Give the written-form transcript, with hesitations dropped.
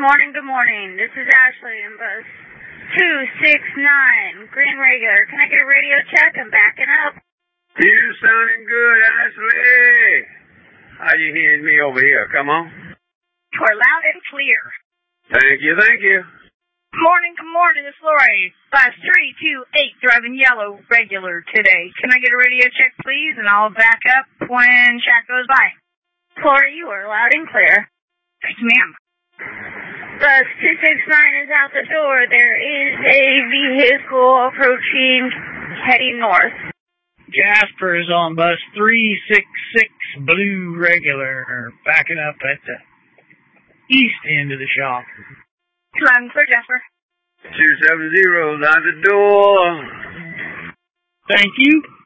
Good morning. This is Ashley in bus 269, Green Regular. Can I get a radio check? I'm backing up. You sounding good, Ashley. How you hearing me over here? Come on. We're loud and clear. Thank you. Good morning. It's Lori. Bus 328, driving yellow regular today. Can I get a radio check, please? And I'll back up when Shaq goes by. Lori, you are loud and clear. Thank you, ma'am. Bus 269 is out the door. There is a vehicle approaching, heading north. Jasper is on bus 366, blue regular, backing up at the east end of the shop. Loud and clear, Jasper. 270's out the door. Thank you.